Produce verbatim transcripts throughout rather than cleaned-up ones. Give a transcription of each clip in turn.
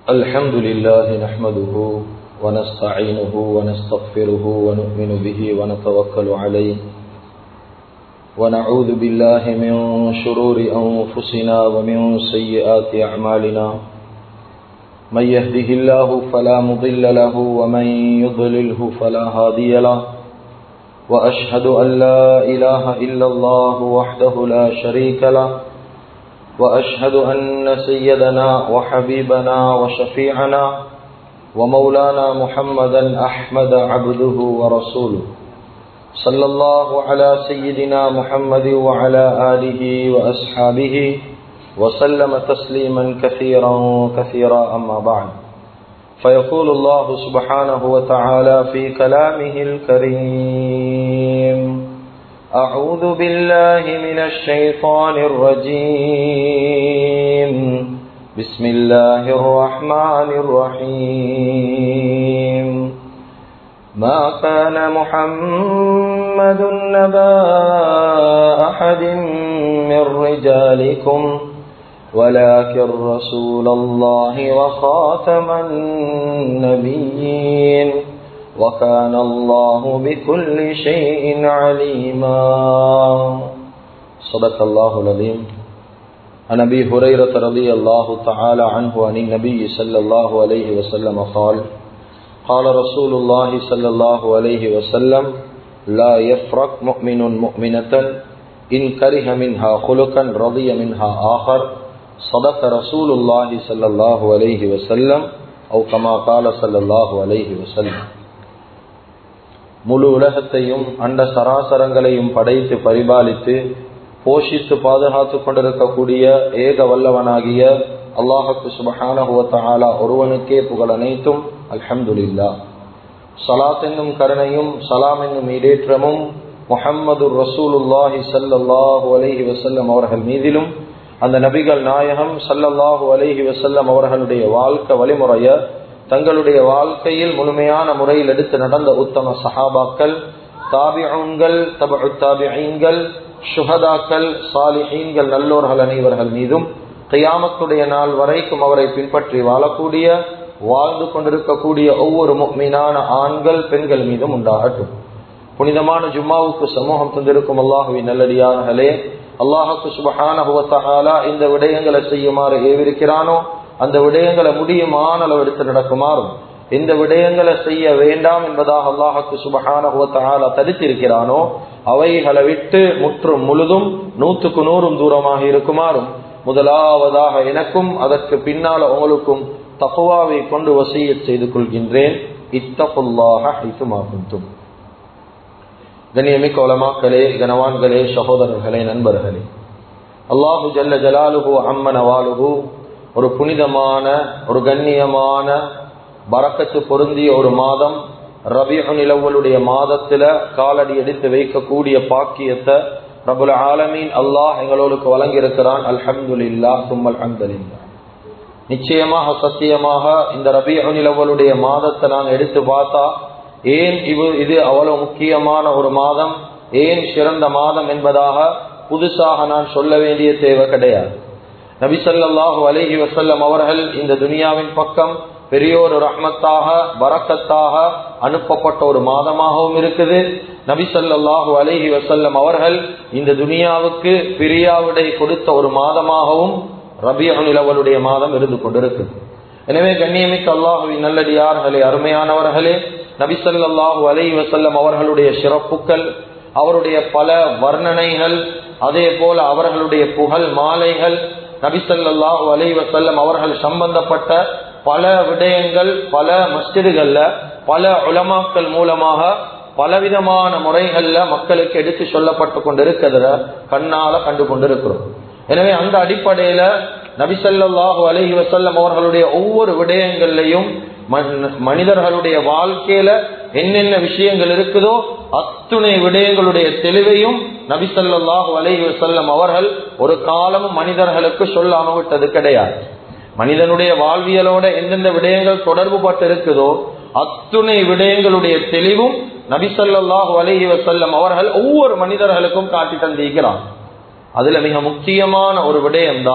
الحمد لله نحمده ونستعينه ونستغفره ونؤمن به ونتوكل عليه ونعوذ بالله من شرور أنفسنا ومن سيئات أعمالنا من يهده الله فلا مضل له ومن يضلله فلا هادي له وأشهد أن لا إله إلا الله وحده لا شريك له وأشهد أن سيدنا وحبيبنا وشفيعنا ومولانا محمدا أحمد عبده ورسوله صلى الله على سيدنا محمد وعلى آله وأصحابه وسلم تسليما كثيرا كثيرا أما بعد فيقول الله سبحانه وتعالى في كلامه الكريم أعوذ بالله من الشيطان الرجيم بسم الله الرحمن الرحيم ما كان محمد نبا أحد من رجالكم ولكن رسول الله وخاتم النبيين وكان الله بكل شيء عليما صدق الله العظيم. عن أبي هريرة رضي الله تعالى عنه عن النبي صلى الله عليه وسلم قال قال رسول الله صلى الله عليه وسلم لا يفرق مؤمن مؤمنة إن كره منها خلقا رضي منها آخر صدق رسول الله صلى الله عليه وسلم أو كما قال صلى الله عليه وسلم. முழு உலகத்தையும் அண்ட சராசரங்களையும் படைத்து பரிபாலித்து போஷித்து பாதுகாத்து கொண்டிருக்கக்கூடிய ஏக வல்லவனாகிய அல்லாஹுக்கு சுப்ஹானஹு வ தஆலா ஒருவனுக்கே புகழ் அனைத்தும். அல்ஹம்துலில்லாஹ். ஸலாத் என்னும் கருணையும் ஸலாம் என்னும் ஈடேற்றமும் முஹம்மது ரசூலுல்லாஹி ஸல்லல்லாஹு அலைஹி வஸல்லம் அவர்கள் மீதிலும் அந்த நபிகள் நாயகம் ஸல்லல்லாஹு அலைஹி வஸல்லம் அவர்களுடைய வாழ்க்கை வழிமுறைய தங்களுடைய வாழ்க்கையில் முழுமையான முறையில் எடுத்து நடந்த உத்தம சஹாபாக்கள், தாபிஊன்கள், தபஉ தாபிஈன்கள், ஷுஹதாக்கள், சாலிஹீன்கள், நல்லோர்கள் அனைவர்கள் மீதும் கியாமத்துடைய நாள் வரைக்கும் அவரை பின்பற்றி வாழக்கூடிய வாழ்ந்து கொண்டிருக்கக்கூடிய ஒவ்வொரு முஃமினான ஆண்கள் பெண்கள் மீதும் உண்டாகட்டும். புனிதமான ஜும்மாவுக்கு சமூகம் தந்திருக்கும் அல்லாஹுவின் நல்லடியார்களே, அல்லாஹுக்கு சுப்ஹானஹு வ தஆலா இந்த விடயங்களை செய்யுமாறு ஏவிருக்கிறானோ அந்த விடயங்களை முடியுமான அளவு எடுத்து நடக்குமாறும், இந்த விடயங்களை செய்ய வேண்டாம் என்பதாக அல்லாஹுக்கு சுப்ஹானஹு வ தஆலா தடுத்திருக்கிறானோ அவைகளை விட்டு முற்றும் முழுதும் நூற்றுக்கு நூறும் தூரமாக இருக்குமாறும் முதலாவதாக எனக்கும் அதற்கு பின்னால உங்களுக்கும் தக்வாவை கொண்டு வசியத் செய்து கொள்கின்றேன். இத்தகுல்லாஹ ஹைதுமா குன்தும். கண்ணியமிக்க உலமாக்களே, கனவான்களே, சகோதரர்களே, நண்பர்களே, அல்லாஹு ஜல்ல ஜலாலுஹு அம்ம நவாலுஹு ஒரு புனிதமான ஒரு கண்ணியமான பரக்கத்து பொருந்திய ஒரு மாதம் ரபீஉல் அவ்வலுடைய மாதத்துல காலடி எடுத்து வைக்கக்கூடிய பாக்கியத்தை ரப்புல் ஆலமீன் அல்லாஹ் எங்களுக்கு வழங்கி இருக்கிறான். அல்ஹம்துலில்லாஹ் சும்மல் ஹம்துலில்லாஹ். நிச்சயமாக சத்தியமாக இந்த ரபீஉல் அவ்வலுடைய மாதத்தை நான் எடுத்து பார்த்தா ஏன் இது இது அவ்வளவு முக்கியமான ஒரு மாதம், ஏன் சிறந்த மாதம் என்பதாக புதுசாக நான் சொல்ல வேண்டிய தேவை கிடையாது. நபி ஸல்லல்லாஹு அலைஹி வஸல்லம் அவர்கள் இந்த துனியாவின் பக்கம் பெரியோர் ரஹ்மத்தாக பரக்கத்தாக அனுப்பப்பட்ட ஒரு மாதமாகவும் இருக்குது. நபி ஸல்லல்லாஹு அலைஹி வஸல்லம் அவர்கள் இந்த துனியாவுக்கு பிரியாவிடை கொடுத்த ஒரு மாதமாகவும் ரபீஉல் அவ்வலுடைய மாதம் இருந்து கொண்டிருக்குது. எனவே கண்ணியமிக்க அல்லாஹுவின் நல்லடியார்களே, அருமையானவர்களே, நபி ஸல்லல்லாஹு அலைஹி வஸல்லம் அவர்களுடைய சிறப்புக்கள், அவருடைய பல வர்ணனைகள், அதே போல அவர்களுடைய புகழ் மாலைகள், நபி ஸல்லல்லாஹு அலைஹி வஸல்லம் அவர்கள் சம்பந்தப்பட்ட பல விடயங்கள் பல மஸ்ஜிதுகள்ல பல உலமாக்கள் மூலமாக பலவிதமான முறைகள்ல மக்களுக்கு எடுத்து சொல்லப்பட்டு கொண்டிருக்கிறத கண்ணால கண்டு கொண்டிருக்கிறோம். எனவே அந்த அடிப்படையில நபி ஸல்லல்லாஹு அலைஹி வஸல்லம் அவர்களுடைய ஒவ்வொரு விடயங்கள்லையும் மனிதர்களுடைய வாழ்க்கையில என்னென்ன விஷயங்கள் இருக்குதோ அத்துணை விடயங்களுடைய தெளிவையும் நபி ஸல்லல்லாஹு அலைஹி வஸல்லம் அவர்கள் ஒரு காலமும் மனிதர்களுக்கு சொல்லாம விட்டது கிடையாது. மனிதனுடைய வாழ்வியலோட எந்தெந்த விடயங்கள் தொடர்பு பட்டு இருக்குதோ அத்துணை விடயங்களுடைய தெளிவும் நபி ஸல்லல்லாஹு அலைஹி வஸல்லம் அவர்கள் ஒவ்வொரு மனிதர்களுக்கும் காட்டி தந்திருக்கிறார். அதுல மிக முக்கியமான ஒரு விடயம்தான்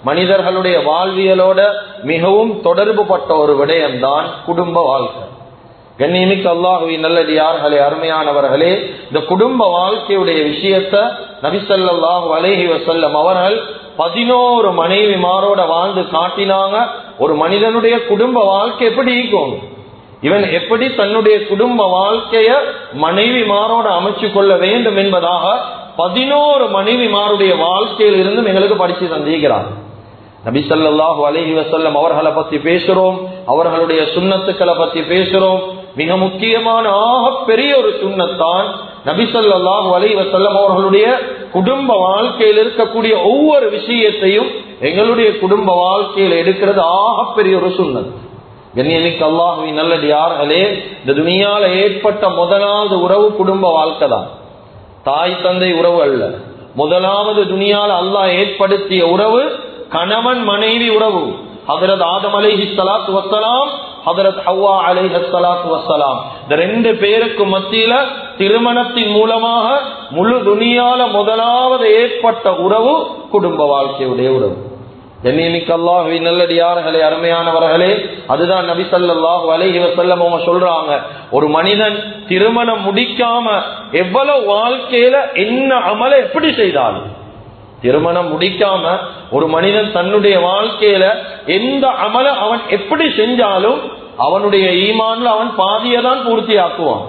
மனிதர்களுடைய வாழ்வியலோட மிகவும் தொடர்பு பட்ட ஒரு விடயம்தான் குடும்ப வாழ்க்கை. கண்ணியமிக்க அல்லாஹுவின் நல்லடியார்களே, அருமையானவர்களே, இந்த குடும்ப வாழ்க்கையுடைய விஷயத்த நபி ஸல்லல்லாஹு அலைஹி வஸல்லம் அவர்கள் பதினோரு மனைவிமாரோட வாழ்ந்து காட்டினாங்க. ஒரு மனிதனுடைய குடும்ப வாழ்க்கை எப்படி இருக்கும், இவன் எப்படி தன்னுடைய குடும்ப வாழ்க்கைய மனைவிமாரோட அமைச்சு கொள்ள வேண்டும் என்பதாக பதினோரு மனைவிமாருடைய வாழ்க்கையில் இருந்தும் எங்களுக்கு படிச்சு தந்திருக்கிறார். நபி ஸல்லல்லாஹு அலைஹி வஸல்லம் அவர்களை பத்தி பேசுறோம், அவர்களுடைய சுன்னத்துக்களை பத்தி பேசுறோம். மிக முக்கியமான ஆக பெரிய ஒரு சுன்னத்தான் நபி ஸல்லல்லாஹு அலைஹி வஸல்லம் அவர்களுடைய குடும்ப வாழ்க்கையில் இருக்கக்கூடிய ஒவ்வொரு விஷயத்தையும் எங்களுடைய குடும்ப வாழ்க்கையில் எடுக்கிறது ஆக பெரிய ஒரு சுன்னத். கண்ணியமிக்க அல்லாஹுவின் நல்லடியார்களே, இந்த துனியால ஏற்பட்ட முதலாவது உறவு குடும்ப வாழ்க்கை தான், தாய் தந்தை உறவு அல்ல. முதலாவது துனியால அல்லாஹ் ஏற்படுத்திய உறவு கணவன் மனைவி உறவு. ஹஜ்ரத் ஆதம் அலைஹிஸ்ஸலாத்து வஸ்ஸலாம், ஹஜ்ரத் ஹவ்வா அலைஹிஸ்ஸலாத்து வஸ்ஸலாம், இந்த ரெண்டு பேருக்கு மத்தியில திருமணத்தின் மூலமாக முழு துனியால முதலாவது ஏற்பட்ட உறவு குடும்ப வாழ்க்கையுடைய உறவு. கண்ணியமிக்க அல்லாஹுவின் நல்லடியார்களே, அருமையானவர்களே, அதுதான் நபி ஸல்லல்லாஹு அலைஹி வஸல்லம் அவங்க சொல்றாங்க, ஒரு மனிதன் திருமணம் முடிக்காம எவ்வளவு வாழ்க்கையில என்ன அமல எப்படி செய்தாலும், திருமணம் முடிக்காம ஒரு மனிதன் தன்னுடைய வாழ்க்கையில எந்த அமல அவன் எப்படி செஞ்சாலும் அவனுடைய ஈமான்ல அவன் பாதியதான் பூர்த்தி ஆக்குவான்.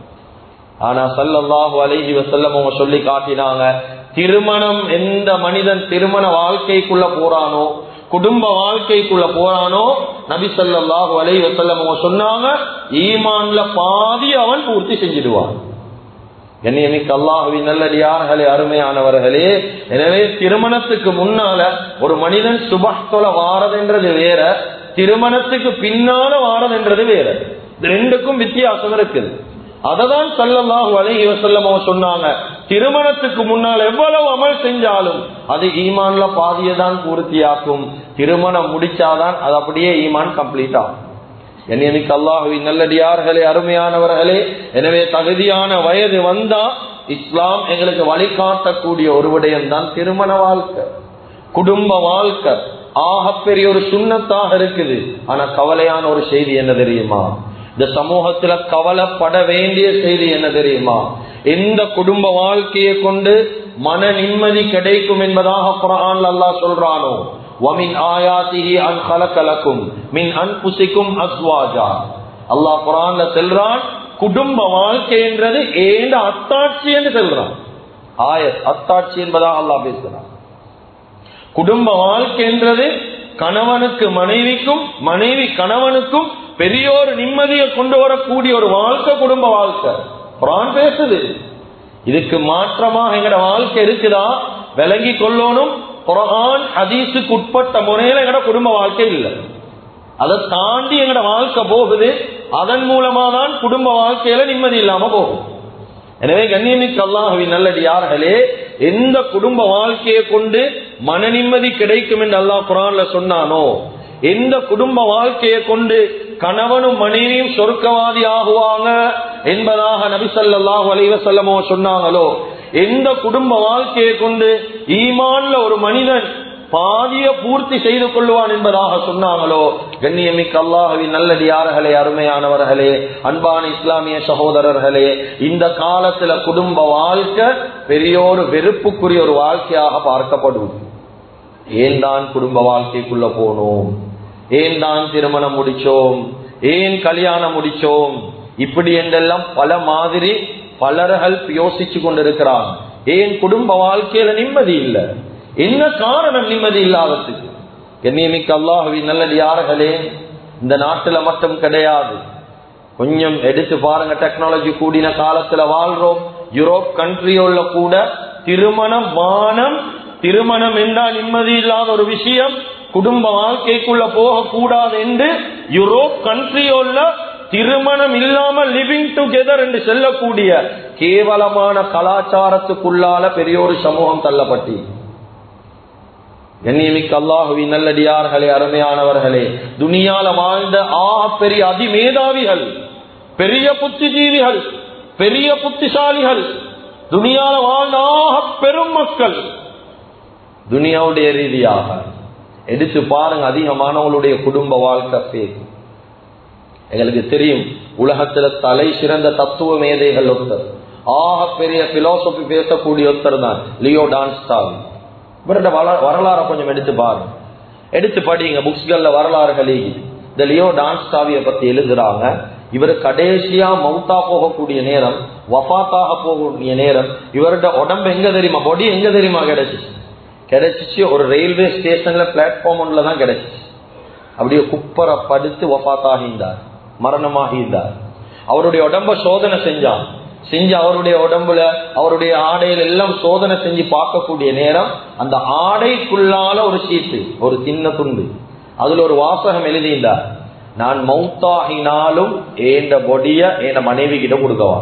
ஆனா ஸல்லல்லாஹு அலைஹி வஸல்லம் அவங்க சொல்லி காட்டினாங்க, திருமணம் எந்த மனிதன் திருமண வாழ்க்கைக்குள்ள போறானோ, குடும்ப வாழ்க்கைக்குள்ள போறானோ, நபி ஸல்லல்லாஹு அலைஹி வஸல்லம் அவங்க சொன்னாங்க, ஈமான்ல பாதி அவன் பூர்த்தி செஞ்சிடுவான். கண்ணியமிக்க அல்லாஹுவின் நல்லடியார்களே, அருமையானவர்களே, எனவே திருமணத்துக்கு முன்னால ஒரு மனிதன் சுபஹ் தொழ வாரதுன்றது வேற, திருமணத்துக்கு பின்னால வாரதுன்றது வேற. இது ரெண்டுக்கும் வித்தியாசம் இருக்குது. அததான் ஸல்லல்லாஹு அலைஹி வஸல்லம் சொன்னாங்க, திருமணத்துக்கு முன்னால் எவ்வளவு அமல் செஞ்சாலும் அது ஈமான்ல பாதியதான் பூர்த்தியாக்கும், திருமணம் முடிச்சாதான் அது அப்படியே ஈமான் கம்ப்ளீட் ஆகும். கண்ணியமிக்க அல்லாஹுவின் நல்லடியார்களே, அருமையானவர்களே, எனவே தகுதியான வயது வந்தா இஸ்லாம் எங்களுக்கு வழிகாட்டக்கூடிய ஒரு விடயம் தான் திருமண வாழ்க்கை, குடும்ப வாழ்க்கை. ஆகப்பெரிய ஒரு சுன்னத்தாக இருக்குது. ஆனா கவலையான ஒரு செய்தி என்ன தெரியுமா, இந்த சமூகத்துல கவலைப்பட வேண்டிய செய்தி என்ன தெரியுமா, எந்த குடும்ப வாழ்க்கையை கொண்டு மன நிம்மதி கிடைக்கும் என்பதாக குர்ஆன்ல அல்லாஹ் சொல்றானோ, وَمِنْ آيَاتِهِ أَنْ خَلَقَ لَكُمْ مِنْ أَنْفُسِكُمْ أَزْوَاجًا. அல்லாஹ் குர்ஆன்ல சொல்றான், குடும்ப வாழ்க்கை என்றது ஏண்ட அத்தாட்சி என்று சொல்றான். ஆயத் அத்தாட்சி என்பதாக அல்லாஹ் பேசுறான். குடும்ப வாழ்க்கை என்றது கணவனுக்கு மனைவிக்கும் மனைவி கணவனுக்கும் பெரியோர் நிம்மதியை கொண்டு வரக்கூடிய ஒரு வாழ்க்கை குடும்ப வாழ்க்கை. குர்ஆன் பேசுது. இதுக்கு மாற்றமாக எங்கட வாழ்க்கை இருக்குதா விளங்கி கொள்ளணும். குர்ஆன் ஹதீஸுக்கு உட்பட்ட முறையில எங்கட குடும்ப வாழ்க்கை இல்லை, அதை தாண்டி எங்கட வாழ்க்கை போகுது. அதன் மூலமா தான் குடும்ப வாழ்க்கையில நிம்மதி இல்லாம போகும். எனவே கண்ணியமிக்க அல்லாஹ்வின் நல்லடியார்களே, எந்த குடும்ப வாழ்க்கையை கொண்டு மன நிம்மதி கிடைக்கும் என்று அல்லாஹ் குர்ஆன்ல சொன்னானோ, எந்த குடும்ப வாழ்க்கையை கொண்டு கணவனும் மனைவியும் சொர்க்கவாதி ஆகுவாங்க என்பதாக நபி ஸல்லல்லாஹு அலைஹி வஸல்லம் சொன்னாங்களோ, எந்த குடும்ப வாழ்க்கையை கொண்டு ஈமான்ல ஒரு மனிதன் பாதிய பூர்த்தி செய்து கொள்வான் என்பதாக சொன்னாங்களோ, கண்ணியமிக்க அல்லாஹ்வின் நல்லடியார்களே, அருமையானவர்களே, அன்பான இஸ்லாமிய சகோதரர்களே, இந்த காலத்துல குடும்ப வாழ்க்கை பெரியோரு வெறுப்புக்குரிய ஒரு வாழ்க்கையாக பார்க்கப்படும். ஏன் தான் குடும்ப வாழ்க்கைக்குள்ள போனோம், ஏன் தான் திருமணம் முடிச்சோம், ஏன் கல்யாணம் முடிச்சோம், இப்படி என்றெல்லாம் பல மாதிரி பலர்கள் யோசிச்சு கொண்டிருக்கிறாங்க. ஏன் குடும்ப வாழ்க்கையில நிம்மதி இல்லை, என்ன காரணம் நிம்மதி இல்லாததுக்கு? கண்ணியமிக்க அல்லாஹ்வின் நல்லடியார்களே, இந்த நாட்டுல மட்டும் கிடையாது, கொஞ்சம் எடுத்து பாருங்க, டெக்னாலஜி கூடின காலத்துல வாழ்றோம். யூரோப் கண்ட்ரியோல கூட திருமணம் வானம், திருமணம் என்றால் நிம்மதி இல்லாத ஒரு விஷயம், குடும்ப வாழ்க்கைக்குள்ள போக கூடாது என்று யூரோப் கண்ட்ரியோல திருமணம் இல்லாமல் லிவிங் டுகெதர் என்று சொல்லக்கூடிய கேவலமான கலாச்சாரத்துக்குள்ளால பெரிய ஒரு சமூகம் தள்ளப்பட்டி. கண்ணியமிக்க அல்லாஹ்வின் நல்லடியார்களே, அருமையானவர்களே, துனியால வாழ்ந்த ஆக பெரிய அதிமேதாவிகள், பெரிய புத்திஜீவிகள், பெரிய புத்திசாலிகள், துனியால வாழ்ந்த ஆக பெரும் மக்கள் துனியாவுடைய ரீதியாக எடுத்து பாருங்க, அதிகமானவங்களுடைய குடும்ப வாழ்க்கை பேர். எங்களுக்கு தெரியும், உலகத்துல தலை சிறந்த தத்துவ மேதைகள் ஒருத்தர், ஆக பெரிய பிலோசபி பேசக்கூடிய ஒருத்தர் தான் லியோ டால்ஸ்டாய். இவருடைய வரலாறை கொஞ்சம் எடுத்து பாருங்க, எடுத்து படிங்க, புக்ஸ்கள்ல வரலாறுகளே. இந்த லியோ டால்ஸ்டாயை பத்தி எழுதுறாங்க. இவர் கடைசியா மௌத்தா போகக்கூடிய நேரம், வஃபாத்தாக போகக்கூடிய நேரம், இவருடைய உடம்பு எங்க தெரியுமா, பாடி எங்க தெரியுமா கிடைச்சிச்சு? கிடைச்சிச்சு ஒரு ரயில்வே ஸ்டேஷன்ல பிளாட்ஃபார்ம் ஒன்றுல தான் கிடைச்சிச்சு. அப்படியே குப்பரை படுத்து வஃபாத்தாகின்றார், மரணமாகின்றார். அவருடைய உடம்ப சோதனை செஞ்சான். செஞ்சு அவருடைய உடம்புல அவருடைய ஆடையில எல்லாம் சோதனை செஞ்சு பார்க்கக்கூடிய நேரம், அந்த ஆடைக்குள்ளால ஒரு சீட்டு, ஒரு சின்ன துண்டு, அதுல ஒரு வாசகம் எழுதியிருந்தார், நான் மௌத்தாகினாலும் ஏண்ட பொடிய என் மனைவி கிட்ட கொடுக்கவா.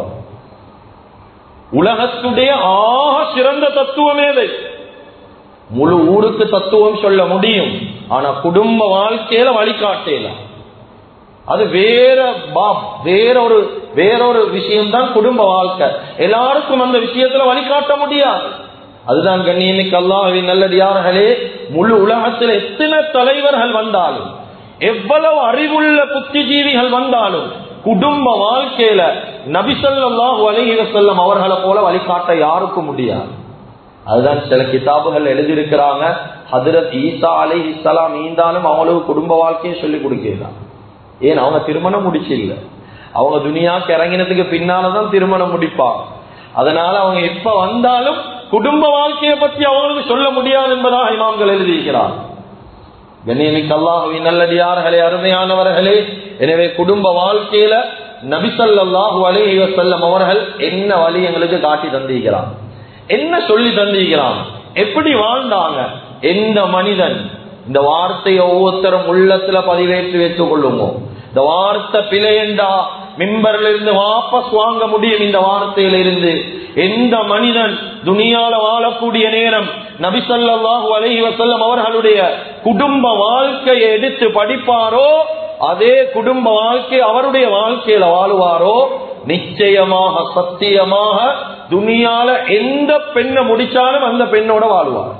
உலகத்துடைய ஆக சிறந்த தத்துவமேதை. முழு ஊருக்கு தத்துவம் சொல்ல முடியும், ஆனா குடும்ப வாழ்க்கையில வழிகாட்டலாம். அது வேற வேறொரு வேறொரு விஷயம்தான் குடும்ப வாழ்க்கை. எல்லாருக்கும் அந்த விஷயத்துல வழிகாட்ட முடியாது. அதுதான் கண்ணியமிக்க அல்லாஹ்வின் நல்லடியார்களே, முழு உலகத்தில் எத்தனை தலைவர்கள் வந்தாலும், எவ்வளவு அறிவுள்ள புத்திஜீவிகள் வந்தாலும், குடும்ப வாழ்க்கையில நபி ஸல்லல்லாஹு அலைஹி வஸல்லம் அவர்களை போல வழிகாட்ட யாருக்கும் முடியாது. அதுதான் சில கிதாபுகள் எழுதியிருக்கிறாங்க, ஹஜ்ரத் ஈசா அலைஹிஸ்ஸலாம் ஈந்தாலும் அவங்களுக்கு குடும்ப வாழ்க்கையை சொல்லி கொடுக்கிறாங்க. ஏன், அவங்க திருமணம் முடிச்சு இல்ல, அவங்க துனியாக்கு இறங்கினதுக்கு பின்னாலதான் திருமணம் முடிப்பாங்க. அதனால அவங்க எப்ப வந்தாலும் குடும்ப வாழ்க்கையை பற்றி அவங்களுக்கு சொல்ல முடியாது என்பதாக இமாம்கள் எழுதியிருக்கிறார். கண்ணியமிக்க அல்லாஹ்வின் நல்லடியார்களே, அருமையானவர்களே, எனவே குடும்ப வாழ்க்கையில நபி ஸல்லல்லாஹு அலைஹி வஸல்லம் அவர்கள் என்ன வழி எங்களுக்கு காட்டி தந்திருக்கிறார், என்ன சொல்லி தந்திருக்கிறான், எப்படி வாழ்ந்தாங்க. எந்த மனிதன் இந்த வார்த்தையை ஒவ்வொருத்தரும் உள்ளத்துல பதிவேற்றி வைத்துக் கொள்ளுமோ, இந்த வார்த்தை பிழையண்டா மிம்பர்ல இருந்து வாபஸ் வாங்க முடியும். இந்த வார்த்தையில இருந்து எந்த மனிதன் துனியால வாழக்கூடிய நேரம் நபி ஸல்லல்லாஹு அலைஹி வஸல்லம் அவர்களுடைய குடும்ப வாழ்க்கையை எடுத்து படிப்பாரோ, அதே குடும்ப வாழ்க்கை அவருடைய வாழ்க்கையில வாழுவாரோ, நிச்சயமாக சத்தியமாக துனியால எந்த பெண்ணை முடிச்சாலும் அந்த பெண்ணோட வாழுவார்,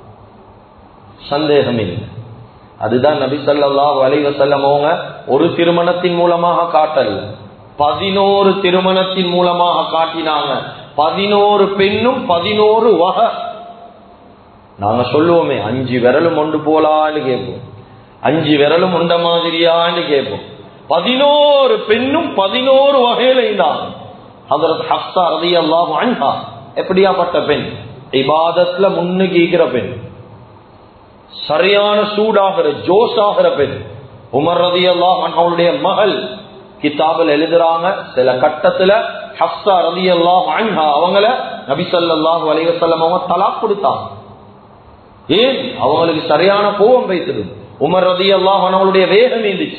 சந்தேகம் இல்லை. அதுதான் நபி ஸல்லல்லாஹு அலைஹி வஸல்லம் அவங்க ஒரு திருமணத்தின் மூலமாக காட்டல், பதினோரு திருமணத்தின் மூலமாக காட்டினாங்க. பதினோரு பெண்ணும் பதினோரு வகை. நாங்க சொல்லுவோமே, அஞ்சு விரலும் ஒன்று போலான்னு கேட்போம், அஞ்சு விரலும் உண்ட மாதிரியான்னு கேட்போம். பதினோரு பெண்ணும் பதினோரு வகையில இருந்தாங்க. ஹஜ்ரத் ஹப்ஸா ரலியல்லாஹு அன்ஹா எப்படியாப்பட்ட பெண், இபாதத்ல முன்னுக்கு ஈக்கிற பெண், சரியான சூடாகிற ஜோஸ் ஆகிற பெண். உமர் ரலியல்லாஹு அன்ஹுடைய மகள். கிதாபில் எழுதுறாங்க, சில கட்டத்துல ஹப்ஸா ரலியல்லாஹு அன்ஹா அவங்கள நபி ஸல்லல்லாஹு அலைஹி வஸல்லம் அவங்க தலாக் கொடுத்தாங்க. ஏன், அவங்களுக்கு சரியான கோபம் வைத்தது. உமர் ரலியல்லாஹு அன்ஹுடைய வேகம் இருந்துச்சு.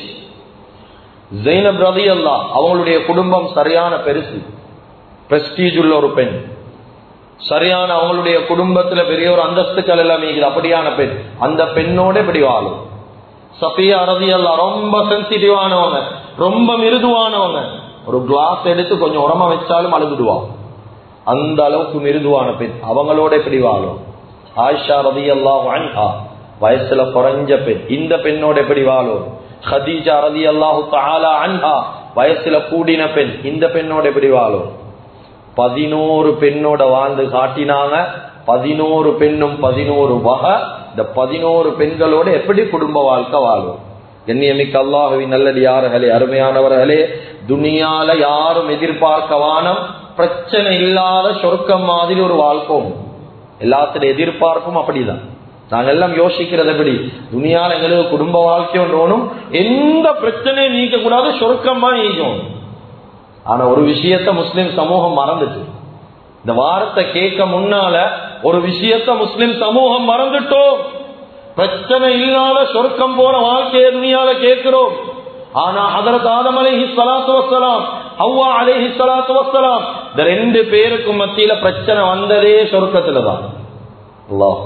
ஸைனப் ரலியல்லாஹு அவங்களுடைய குடும்பம் சரியான பெருசு, பிரஸ்டீஜ் உள்ள ஒரு பெண், சரியான அவங்களுடைய குடும்பத்துல பெரிய ஒரு அந்தஸ்துக்கள் எல்லாம் இருக்குது. அப்படியான பெண், அந்த பெண்ணோட இப்படி வாழும். சஃபியா ரலியல்லாஹு ரொம்ப சென்சிட்டிவானவங்க, ரொம்ப மிருதுவானவங்க. ஒரு கிளாஸ் எடுத்து கொஞ்சம் உரமா வச்சாலும் அழுதுடுவாங்க, அந்த அளவுக்கு மிருதுவான பெண். அவங்களோட இப்படி வாழும். ஆயிஷா ரலியல்லாஹு அன்ஹா வயசுல குறைஞ்ச பெண், இந்த பெண்ணோட எப்படி வாழும். ஹதீஜா ரலியல்லாஹு தஆலா அன்ஹா வயசுல கூடின பெண், இந்த பெண்ணோட எப்படி வாழும். பதினோரு பெண்ணோட வாழ்ந்து காட்டினாங்க. பதினோரு பெண்ணும் பதினோரு வகை. இந்த பதினோரு பெண்களோட எப்படி குடும்ப வாழ்க்கை வாழும். கண்ணியமிக்க அல்லாஹ்வின் நல்லடியார்களே, அருமையானவர்களே, துனியால யாரும் எதிர்பார்க்கவானம் பிரச்சனை இல்லாத சொர்க்கம் மாதிரி ஒரு வாழ்க்கை. எல்லாத்துடைய எதிர்பார்ப்பும் அப்படிதான். நாங்க எல்லாம் யோசிக்கிறது எப்படி, துனியால எங்களுக்கு குடும்ப வாழ்க்கை ஒன்றும் எந்த பிரச்சனையும் நீக்க கூடாது, சொர்க்கமா நீக்கும். ஆனா ஒரு விஷயத்த முஸ்லிம் சமூகம் மறந்துட்டு, இந்த வார்த்தை கேட்க முன்னால ஒரு விஷயத்த முஸ்லிம் சமூகம் மறந்துட்டோம். பிரச்சனை இல்லாத சொர்க்கம் போற வாழ்க்கையை துனியால கேட்கிறோம். ஆனா ஹஜ்ரத் ஆதம் அலைஹிஸ்ஸலாத்து வஸ்ஸலாம், ஹவ்வா அலைஹிஸ்ஸலாத்து வஸ்ஸலாம், இந்த ரெண்டு பேருக்கும் மத்தியில பிரச்சனை வந்ததே சொர்க்கத்துலதான். அல்லாஹ்,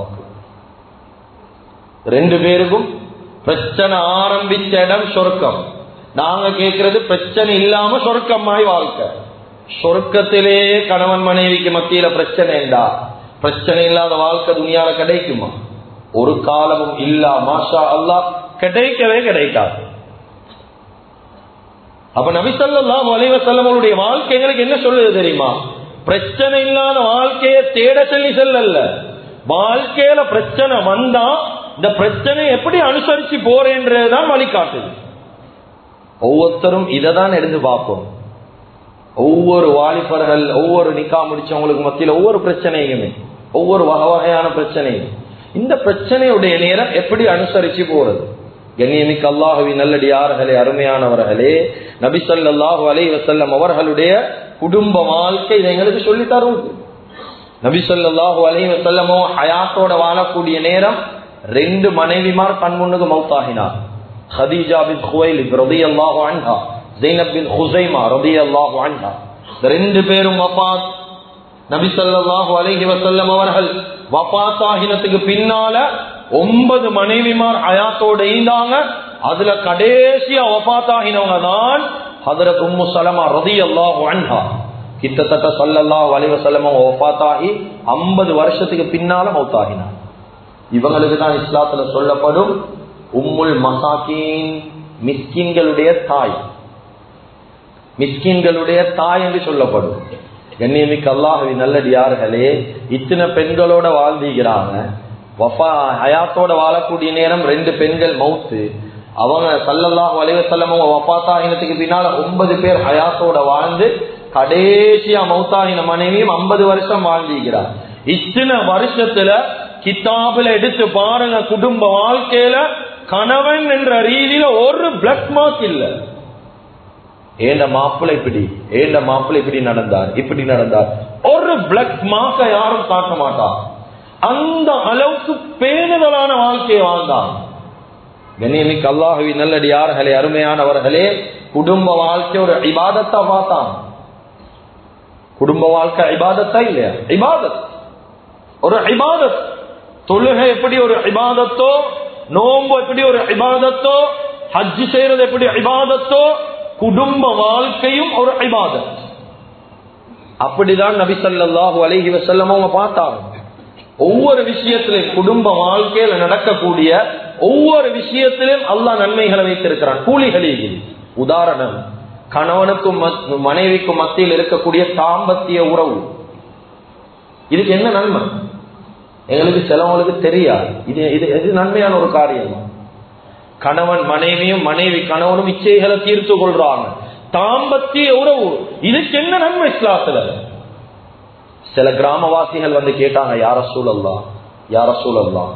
ரெண்டு பேருக்கும் பிரச்சனை ஆரம்பிச்ச இடம் சொர்க்கம். நாங்க கேட்கறது பிரச்சனை இல்லாம சொர்க்கமாய் வாழ்க்கை. சொர்க்கத்திலே கணவன் மனைவிக்கு மத்தியில பிரச்சனை இல்லா, பிரச்சனை இல்லாத வாழ்க்கை துனியால கிடைக்குமா? ஒரு காலமும் இல்லா மாஷா அல்லாஹ் கிடைக்கவே கிடைக்காது. அப்ப நபி ஸல்லல்லாஹு அலைஹி வஸல்லம் அவருடைய வாழ்க்கை எங்களுக்கு என்ன சொல்லுது தெரியுமா? பிரச்சனை இல்லாத வாழ்க்கையை தேட சொல்லி செல்லல்ல, வாழ்க்கையில பிரச்சனை வந்தா இந்த பிரச்சனை எப்படி அனுசரிச்சு போறேன்றதுதான் வழிகாட்டுது. ஒவ்வொருத்தரும் இதை தான் எடுத்து பார்ப்போம். ஒவ்வொரு வாலிபர்கள், ஒவ்வொரு நிக்கா முடிச்சவங்களுக்கு மத்தியில் ஒவ்வொரு பிரச்சனையுமே, ஒவ்வொரு வகை வகையான பிரச்சனையும், இந்த பிரச்சனையுடைய நேரம் எப்படி அனுசரிச்சு போறது? கண்ணியமிக்க அல்லாஹுவின் நல்லடியார்களே, அருமையானவர்களே, நபி ஸல்லல்லாஹு அலைஹி வஸல்லம் அவர்களுடைய குடும்ப வாழ்க்கை இதை எங்களுக்கு சொல்லி தரும். நபி ஸல்லல்லாஹு அலைஹி வஸல்லம் ஹயாத்தோட வாழக்கூடிய நேரம் ரெண்டு மனைவிமார் கண் முன்னுக்கு மௌத்தாகினார். ஹதீஜா பின் குவைலித் ரலியல்லாஹு அன்ஹா, ஸைனப் பின் ஹுஸைமா ரலியல்லாஹு அன்ஹா, ரெண்டு பேரும் வஃபாத். நபி ஸல்லல்லாஹு அலைஹி வஸல்லம் அவர்கள் வஃபாத் ஆகினத்துக்கு பின்னால ஒன்பது மனைவிமார் ஹயாத்தோட இருந்தாங்க. அதுல கடைசியா வஃபாத் ஆகினவங்க தான் ஹஜ்ரத் உம்மு ஸலமா ரலியல்லாஹு அன்ஹா. கிட்டத்தட்ட ஸல்லல்லாஹு அலைஹி வஸல்லம் வஃபாத் ஆகி ஐம்பது வருஷத்துக்கு பின்னால மௌத்தாகினார். இவங்களுக்கு தான் இஸ்லாத்துல சொல்லப்படும் உம்முல் மசாகீன், மிஸ்கின்களுடைய தாய், மிஸ்கின்களுடைய தாய் என்று சொல்லப்படும். கண்ணியமிக்க அல்லாஹ்வின் நல்லடியார்களே, இத்தனை பெண்களோட வாழ்ந்துகிறாங்க. வஃபா ஹயாத்தோட வாழக்கூடிய நேரம் ரெண்டு பெண்கள் மௌத்து. அவங்க ஸல்லல்லாஹு அலைஹி வஸல்லம் வஃபாத்தாகினத்துக்கு பின்னால ஒன்பது பேர் ஹயாத்தோட வாழ்ந்து கடைசியா மௌத்தாகின மனைவியும் ஐம்பது வருஷம் வாழ்ந்துகிறார். இத்தனை வருஷத்துல கிதாபுல எடுத்து பாருங்க, குடும்ப வாழ்க்கையில கணவன் என்ற ரீதியில ஒரு பிளக் மார்க் இல்ல. ஏண்ட மாப்பிள்ளை இப்படி, ஏண்ட மாப்பிள்ளை இப்படி நடந்தார், இப்படி நடந்தார், ஒரு பிளக் மார்க்க யாரும் காட்ட மாட்டார். அந்த அளவுக்கு பேணுதலான வாழ்க்கையை வாழ்ந்தான். கண்ணியமிக்க அல்லாஹுவின் நல்லடியார்களே, அருமையானவர்களே, குடும்ப வாழ்க்கை ஒரு இபாதத்தா பார்த்தான். குடும்ப வாழ்க்கை இபாதத்தா இல்லையா? இபாதத், ஒரு இபாதத். தொழுகை எப்படி ஒரு இபாதத்தோ, நோன்பு எப்படி ஒரு இபாதத்தோ, ஹஜ் செய்யறது எப்படி இபாதத்தோ, குடும்ப வாழ்க்கையும் ஒரு இபாதத். அப்படிதான் நபி ஸல்லல்லாஹு அலைஹி வஸல்லம் அவங்க பார்த்தாங்க. ஒவ்வொரு விஷயத்திலும் குடும்ப வாழ்க்கையில நடக்கக்கூடிய ஒவ்வொரு விஷயத்திலும் அல்லாஹ் நன்மைகளை வைத்திருக்கிறான், கூலிகளில். உதாரணம், கணவனுக்கும் மனைவிக்கும் மத்தியில் இருக்கக்கூடிய தாம்பத்திய உறவு. இதுக்கு என்ன நன்மை எங்களுக்கு சிலவங்களுக்கு தெரியாது. இது இது நன்மையான ஒரு காரியம். கணவன் மனைவியும் மனைவி கணவனும் இச்சைகளை தீர்த்து கொள்றாங்க, தாம்பத்திய உறவு. இதுக்கு என்ன நன்மை இஸ்லாத்துல? சில கிராமவாசிகள் வந்து கேட்டாங்க, யா ரசூலல்லாஹ், யா ரசூலல்லாஹ்,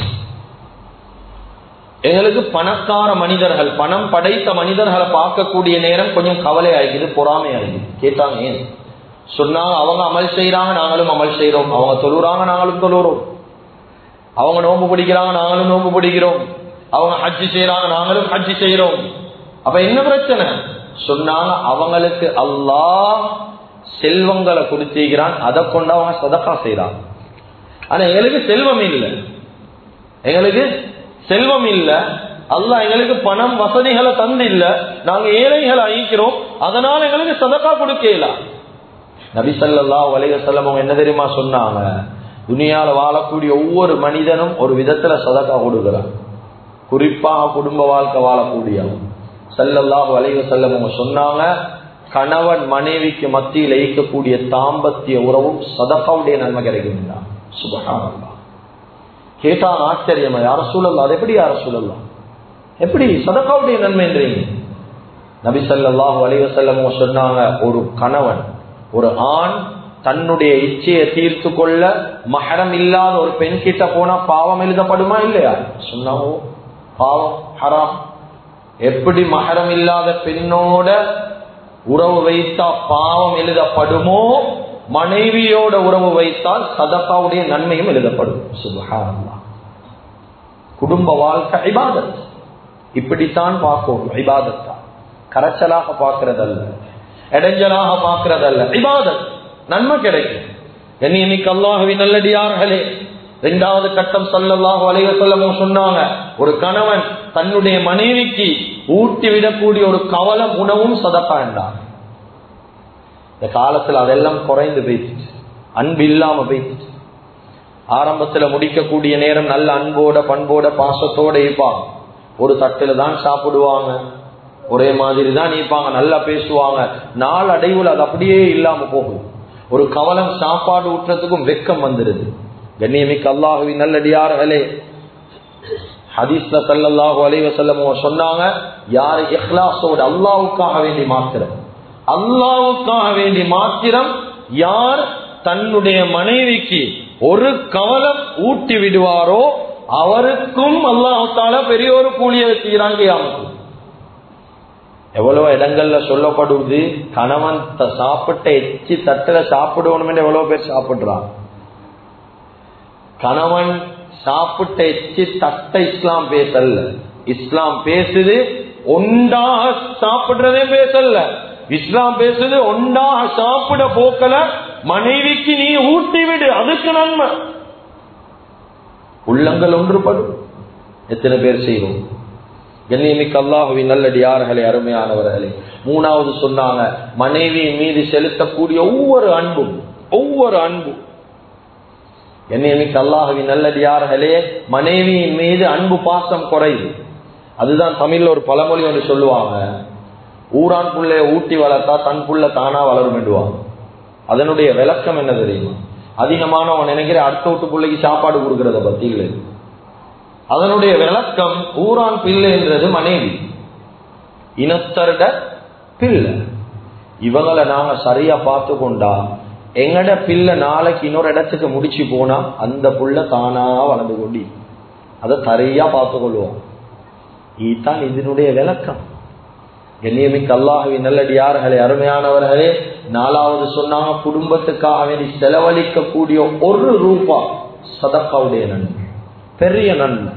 எங்களுக்கு பணக்கார மனிதர்கள், பணம் படைத்த மனிதர்களை பார்க்கக்கூடிய நேரம் கொஞ்சம் கவலை ஆகிக்குது, பொறாமை ஆகிக்குது. கேட்டாங்க ஏன்? சொன்னாங்க, அவங்க அமல் செய்யறாங்க, நாங்களும் அமல் செய்யறோம். அவங்க தொழுறாங்க, நாங்களும் தொழுறோம். அவங்க நோன்பு பிடிக்கிறாங்க, நாங்களும் நோன்பு பிடிக்கிறோம். அவங்க ஹஜ்ஜி செய்யறாங்க, நாங்களும் ஹஜ்ஜி செய்யறோம். அப்ப என்ன பிரச்சனை? சொன்னாங்க, அவங்களுக்கு அல்லாஹ் செல்வங்களை கொடுத்திருக்கிறான், அதை கொண்டு அவங்க சதகா செய்யறாங்க. ஆனா எங்களுக்கு செல்வம் இல்லை, எங்களுக்கு செல்வம் இல்ல, அல்லாஹ் எங்களுக்கு பணம் வசதிகளை தந்து இல்ல, நாங்க ஏழைகளை அழிக்கிறோம், அதனால எங்களுக்கு சதகா கொடுக்கல. நபி ஸல்லல்லாஹு அலைஹி வஸல்லம் என்ன தெரியுமா சொன்னாங்க? துனியால வாழக்கூடிய ஒவ்வொரு மனிதனும் ஒரு விதத்துல சதகா கொடுக்கிறான், குறிப்பாக குடும்ப வாழ்க்கை வாழக்கூடிய ஸல்லல்லாஹு அலைஹி வஸல்லம் சொன்னாங்க, கணவன் மனைவிக்கு மத்தியில் இருக்கக்கூடிய தாம்பத்திய உறவும் சதகாவுடைய நன்மை கிடைக்கும். சுப்ஹானல்லாஹ். கேட்டான் ஆச்சரியமா, யார சூழல்லாம், அது எப்படி யார சூழல்லாம், எப்படி சதகாவுடைய நன்மைன்றீங்க? நபி ஸல்லல்லாஹு அலைஹி வஸல்லம் சொன்னாங்க, ஒரு கணவன், ஒரு ஆண் தன்னுடைய இச்சையை தீர்த்து கொள்ள மஹரம் இல்லாத ஒரு பெண் கிட்ட போனா பாவம் எழுதப்படுமா இல்லையா? சொன்னாங்க, பாவம் ஹராம். எப்படி மஹரம் இல்லாத பெண்ணோட உறவு வைத்தா பாவம் எழுதப்படுமோ, மனைவியோட உறவு வைத்தால் சதகாவுடைய நன்மையும் எழுதப்படும். சுப்ஹானல்லாஹ். குடும்ப வாழ்க்கை இபாதத். இப்படித்தான் பார்க்கணும். இபாதத்தா கரைச்சலாக பார்க்கிறதல்ல, இடைஞ்சலாக பார்க்கிறதல்ல, இபாதத். நன்மை கிடைக்கும். கண்ணியமிக்க அல்லாஹ்வின் நல்லடியார்களே, இரண்டாவது கட்டம் ஸல்லல்லாஹு அலைஹி வஸல்லம் சொன்னாங்க, ஒரு கணவன் தன்னுடைய மனைவிக்கு ஊட்டி விடக்கூடிய ஒரு கவலம் உணவும் சதகா என்றார். இந்த காலத்தில் அதெல்லாம் குறைந்து போயிடுச்சு, அன்பு இல்லாம போயிடுச்சு. ஆரம்பத்துல முடிக்கக்கூடிய நேரம் நல்ல அன்போட பண்போட பாசத்தோட இருப்பாங்க. ஒரு தட்டுல தான் சாப்பிடுவாங்க, ஒரே மாதிரி தான் இருப்பாங்க, நல்லா பேசுவாங்க. நாள் அடைவுல அது அப்படியே இல்லாம போகும். ஒரு கவலம் சாப்பாடு ஊற்றத்துக்கும் வெக்கம் வந்துருது. கண்ணியமிக்க அல்லாஹுவின் நல்லடியார்களே, ஹதீஸ்ல ஸல்லல்லாஹு அலைஹி வஸல்லம் சொன்னாங்க, யார் இஹ்லாஸோட அல்லாஹ்வுக்காக வேண்டி மாத்திரம் அல்லாஹ்வுக்காக வேண்டி மாத்திரம் யார் தன்னுடைய மனைவிக்கு ஒரு கவலம் ஊட்டி விடுவாரோ அவருக்கும் அல்லாஹ் தஆலா பெரிய ஒரு கூலியை வச்சுக்கிறாங்க. எவ்வளவு இடங்கள்ல சொல்லப்படுவது, கணவன் சாப்பிட்ட எச்சி தட்டுல சாப்பிடணும் என்று எவ்வளவு பேர் சாப்பிடுறான். கணவன் சாப்பிட்ட எச்சி தட்டை இஸ்லாம் பேசல்ல. இஸ்லாம் பேசுது ஒன்றாக சாப்பிடுறதே பேசல்ல. இஸ்லாம் பேசுது ஒன்றாக சாப்பிட போக்கல மனைவிக்கு நீ ஊட்டி விடு, அதுக்கு நன்மை. உள்ளங்கள் ஒன்றுபடும். எத்தனை பேர் செய்வோம்? கண்ணியமிக்க அல்லாஹுவின் நல்லடியார்களே, அருமையானவர்களே, மூணாவது சொன்னாங்க, மனைவியின் மீது செலுத்தக்கூடிய ஒவ்வொரு அன்பும் ஒவ்வொரு அன்பும். கண்ணியமிக்க அல்லாஹுவின் நல்லடியார்களே, மனைவியின் மீது அன்பு பாசம் குறையுது. அதுதான் தமிழ்ல ஒரு பழமொழி ஒன்று சொல்லுவாங்க, ஊரான் புள்ளைய ஊட்டி வளர்த்தா தன் புள்ள தானா வளரும் என்றுவாங்க. அதனுடைய விளக்கம் என்ன தெரியுமா? அதிகமான அவன் நினைக்கிற அடுத்த வீட்டு பிள்ளைக்கு சாப்பாடு கொடுக்கறத பத்தி இல்லை. அதனுடைய விளக்கம், ஊரான் பிள்ளை என்றது மனைவி, இனத்தருட பிள்ளை. இவங்களை நாங்க சரியா பார்த்து கொண்டா எங்கட பிள்ளை நாளைக்கு இன்னொரு இடத்துக்கு முடிச்சு போனா அந்த புள்ள தானா வளர்ந்து கொண்டி அதை சரியா பார்த்து கொள்வோம். இதுதான் இதனுடைய விளக்கம். கண்ணியமிக்க அல்லாஹுவின் நல்லடியார்களே, அருமையானவர்களே, நாலாவது சொன்னாங்க, குடும்பத்துக்காக வேண்டி செலவழிக்கக்கூடிய ஒரு ரூபா சதக்காவுடைய நன்மை, பெரிய நன்மை.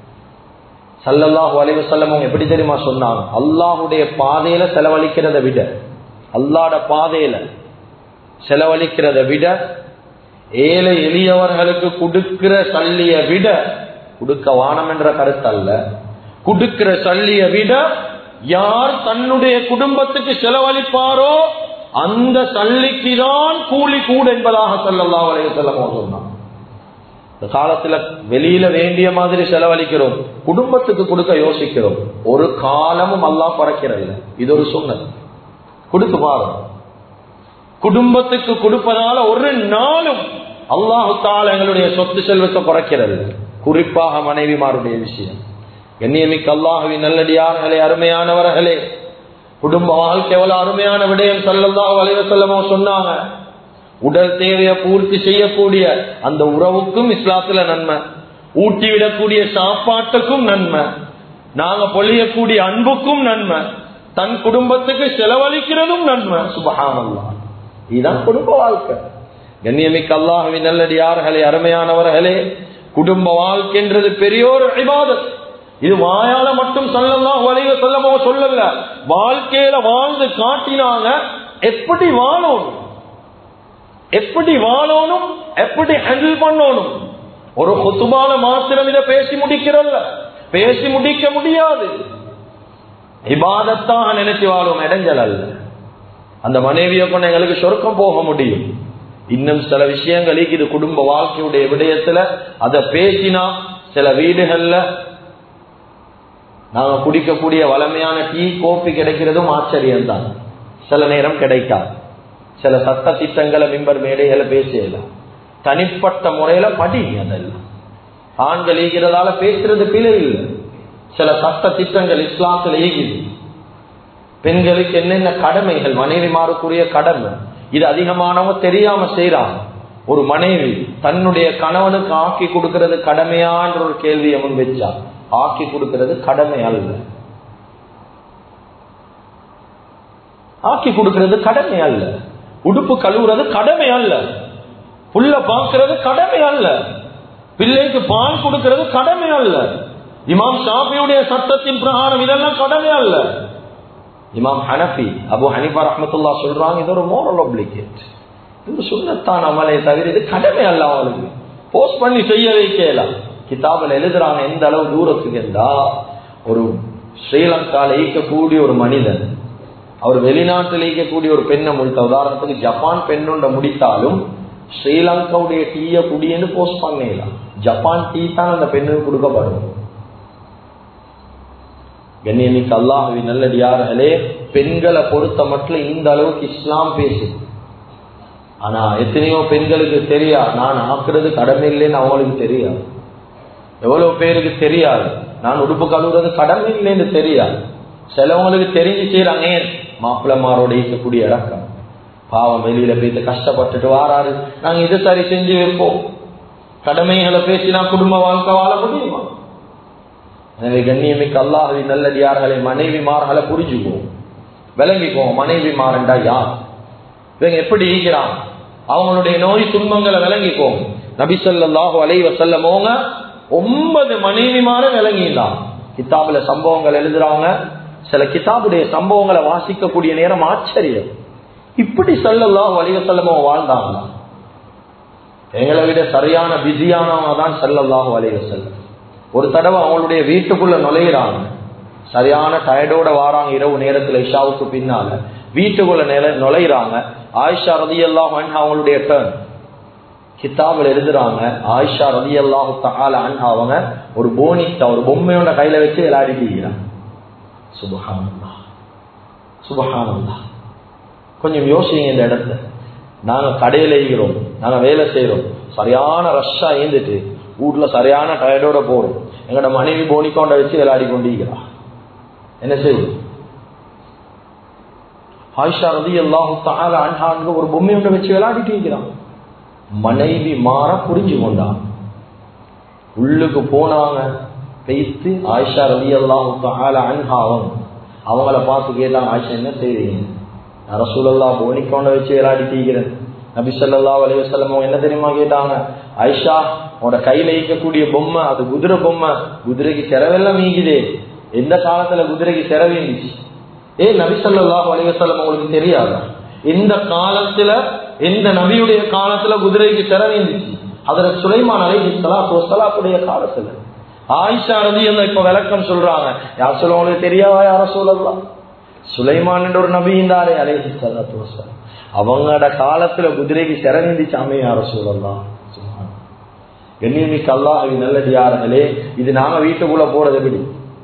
ஸல்லல்லாஹு அலைஹி வஸல்லம் எப்படி தெரியுமா சொன்னாங்க, அல்லாஹுடைய பாதையில செலவழிக்கிறத விட அல்லாஹ்ட பாதையில செலவழிக்கிறத விட ஏழை எளியவர்களுக்கு கொடுக்கிற சல்லிய விட, கொடுக்க வானம் என்ற கருத்து அல்ல, கொடுக்கிற சல்லிய விட யார் தன்னுடைய குடும்பத்துக்கு செலவழிப்பாரோ அந்த சல்லிக்கு தான் கூலி கூட என்பதாக ஸல்லல்லாஹு அலைஹி வஸல்லம் சொன்னாங்க. இந்த காலத்துல வெளியில வேண்டிய மாதிரி செலவழிக்கிறோம், குடும்பத்துக்கு கொடுக்க யோசிக்கிறோம். ஒரு காலமும் அல்லாஹ் குறைக்கிறது. இது ஒரு சுன்னத். கொடுத்து பாருங்க. குடும்பத்துக்கு கொடுப்பதால ஒரு நாளும் அல்லாஹ் தஆலா எங்களுடைய சொத்து செல்வத்தை குறைக்கிறது. குறிப்பாக மனைவிமாருடைய விஷயம். கண்ணியமிக்க அல்லாஹுவின் நல்லடியார்களே, அருமையானவர்களே, குடும்ப வாழ்க்கை எவ்வளவு அருமையான விடயம். ஸல்லல்லாஹு அலைஹி வஸல்லம் சொன்னாங்க, உடல் தேவையை பூர்த்தி செய்யக்கூடிய அந்த உறவுக்கும் இஸ்லாத்துல நன்மை, ஊட்டி விடக்கூடிய சாப்பாட்டுக்கும் நன்மை, நாங்க பொழியக்கூடிய அன்புக்கும் நன்மை, தன் குடும்பத்துக்கு செலவழிக்கிறதும் நன்மை. சுப்ஹானல்லாஹ், இதுதான் குடும்ப வாழ்க்கை. கண்ணியமிக்க அல்லாஹுவின் நல்லடியார்களே, அருமையானவர்களே, குடும்ப வாழ்க்கைன்றது பெரிய ஒரு இபாதத். இது வாயால மட்டும் ஸல்லல்லாஹு அலைஹி வஸல்லம் சொல்லல, வாழ்க்கையில வாழ்ந்து காட்டினாங்க. எப்படி வாழணும், எப்படி வாழணும், எப்படி ஹேண்டில் பண்ணணும். ஒரு குத்துபால மாத்திரம் இதை பேசி முடிக்கிறல்ல, பேசி முடிக்க முடியாது. இபாதத்தாக நினைச்சு வாழும் இடைஞ்சல் அல்ல. அந்த மனைவியை கொண்டு எங்களுக்கு சொர்க்கம் போக முடியும். இன்னும் சில விஷயங்களுக்கு இது குடும்ப வாழ்க்கையுடைய விடயத்துல அதை பேசினா சில வீடுகள்ல நாங்க குடிக்கக்கூடிய வளமையான டீ கோப்பி கிடைக்கிறதும் ஆச்சரியம் தான். சில நேரம் கிடைக்காது. சில சட்ட திட்டங்களை மிம்பர் மேடைகளை பேசலாம். தனிப்பட்ட முறையில படி, அதெல்லாம் ஆண்கள் ஈகிறதால பேசுறது பிழை இல்லை. சில சட்ட திட்டங்கள் இஸ்லாத்துல ஈகுது. பெண்களுக்கு என்னென்ன கடமைகள், மனைவிமாருக்குரிய கடமை, இது அதிகமானவங்க தெரியாம செய்யறாங்க. ஒரு மனைவி தன்னுடைய கணவனுக்கு ஆக்கி கொடுக்கிறது கடமையான்ற ஒரு கேள்வியை முன் வச்சா, ஆக்கி கொடுக்கிறது கடமை அல்ல. ஆக்கி கொடுக்கிறது கடமை அல்ல. உடுப்பு கழுவுறது கடமை அல்ல. புள்ள பார்க்கிறது கடமை அல்ல. பிள்ளைக்கு பால் கொடுக்கிறது கடமை அல்ல. இமாம் ஷாஃபியுடைய சட்டத்தின் பிரகாரம் இதெல்லாம் கடமை அல்ல. இமாம் ஹனஃபி, அபு ஹனீஃபா ரஹ்மத்துல்லாஹ் சொல்றாங்க, இது ஒரு மோரல் ஒப்ளிகேட், இது சுன்னத்தான அமலை தவிர இது கடமை அல்ல. அவங்களுக்கு போஸ்ட் பண்ணி செய்ய வைக்கலாம். கிதாபில் எழுதுறாங்க எந்த அளவு தூரத்துக்கு இருந்தா, ஒரு ஸ்ரீலங்கால ஈக்கக்கூடிய ஒரு மனிதன் அவர் வெளிநாட்டில் ஈக்கக்கூடிய ஒரு பெண்ணை முடித்த, உதாரணத்துக்கு ஜப்பான் பெண்ணொண்ட முடித்தாலும் ஸ்ரீலங்காவுடைய டீய குடின்னு போஸ்ட் பண்ணலாம். ஜப்பான் டீ தான் அந்த பெண்ணுக்கு கொடுக்கப்படும். கண்ணியமிக்க அல்லாஹ்வின் நல்லடியார்களே, பெண்களை பொறுத்த மட்டும் இந்த அளவுக்கு இஸ்லாம் பேசுது. ஆனா எத்தனையோ பெண்களுக்கு தெரியாது நான் ஆக்குறது கடமை இல்லைன்னு அவங்களுக்கு தெரியாது. எவ்வளவு பேருக்கு தெரியாது நான் உடுப்பு கழுவுறது கடமை இல்லைன்னு தெரியாது. சிலவங்களுக்கு தெரிஞ்சு செய்யறாங்க. ஏன் மாப்பிள்ளமாரோட இருக்கக்கூடிய இறக்கம் பாவம் வெளியில போயிட்டு கஷ்டப்பட்டுட்டு வாராரு, நாங்க இது சரி செஞ்சு வைப்போம். கடமைகளை பேசினா குடும்ப வாழ்க்கை வாழ முடியுமா? எனவே கண்ணியமிக்க அல்லாஹ்வின் நல்லடியார்களை மனைவிமார்களை புரிஞ்சுக்குவோம், விளங்கிக்குவோம். மனைவிமாரண்டா யார், இவங்க எப்படி இருக்கிறாங்க, அவங்களுடைய நோய் துன்பங்களை விளங்கிக்குவோம். நபி ஸல்லல்லாஹு அலைஹி வஸல்லம் அவங்க ஒன்பது மனைவிமார விளங்கிடலாம். கிதாபுல சம்பவங்கள் எழுதுறவங்க சில கிதாபுடைய சம்பவங்களை வாசிக்கக்கூடிய நேரம் ஆச்சரியம். இப்படி ஸல்லல்லாஹு அலைஹி வஸல்லம் வாழ்ந்தாங்க. எங்களை விட சரியான பிஸியானவங்க தான் ஸல்லல்லாஹு அலைஹி வஸல்லம். ஒரு தடவை அவங்களுடைய வீட்டுக்குள்ள நுழையிறாங்க, சரியான டயர்டோட வாராங்க. இரவு நேரத்துல இஷாவுக்கு பின்னால வீட்டுக்குள்ள நுழையிறாங்க. ஆயிஷா ரலியல்லாஹு அன்ஹா அவங்களுடைய டர்ன். கிதாபில் எழுதுறாங்க, ஆயிஷா ரலியல்லாஹு தஆலா அன்ஹா அவங்க ஒரு போனிட்ட ஒரு பொம்மையோட கையில வச்சு விளையாடிட்டு இருக்கிறாங்க. சுப்ஹானல்லாஹ் சுப்ஹானல்லாஹ். கொஞ்சம் யோசிங்க, இந்த இடத்துல நாங்க கடையில இருக்கிறோம், நாங்க வேலை செய்யறோம், சரியான ரஷ்ஷா ஏந்துட்டு வீட்டுல சரியான டயர்டோட போறோம். எங்களோட மனைவி போனிக்கொண்ட வச்சு விளையாடி கொண்டிருக்கிறா. என்ன செய்யும்? ஆயிஷா ரலியல்லாஹு தஆலா அன்ஹா ஒரு பொம்மையோட வச்சு விளையாடிட்டு இருக்கிறான். மனைவி மாற புரிஞ்சு கொண்டான். உள்ளுக்கு போனாங்க, பேசி ஆயிஷா ரலியல்லாஹு தஆலா அன்ஹா அவங்கள பார்த்து கேட்டாங்க, ஆயிஷா என்ன செய்றீங்க? ரசூலுல்லாஹ் போனிக்கொண்ட வச்சு விளையாடிட்டு இருக்கிறேன். நபி ஸல்லல்லாஹு அலைஹி வஸல்லம் என்ன தெரியுமா கேட்டாங்க? ஆயிஷா, உன்னோட கையில இருக்கக்கூடிய பொம்மை அது குதிரை பொம்மை, குதிரைக்கு செலவெல்லாம் நீங்குதே. எந்த காலத்துல குதிரைக்கு செலவேந்துச்சு? ஏ நபி ஸல்லல்லாஹு அலைஹி வஸல்லம் உங்களுக்கு தெரியாதா? எந்த காலத்துல, எந்த நபியுடைய காலத்துல குதிரைக்கு செலவேந்துச்சு? ஹஜ்ரத் சுலைமான் அலைஹிஸ்ஸலாத்து வஸ்ஸலாமுடைய காலத்துல. ஆயிஷா ரலியல்லாஹு இப்ப விளக்கம் சொல்றாங்க. யார் சொல்ல உங்களுக்கு தெரியாதா? யா ரசூலல்லாஹ், சுலைமான் என்ற ஒரு நபி இருந்தாரே அலைஹிஸ்ஸலாத்து வஸ்ஸலாம், அவங்களோட காலத்துல குதிரைக்கு செலவேந்துச்சாமே யா ரசூலல்லாஹ். கண்ணியமிக்க அல்லாஹ்வின் நல்லடியார்களே, இது நாம வீட்டுக்குள்ள போறது எப்படி?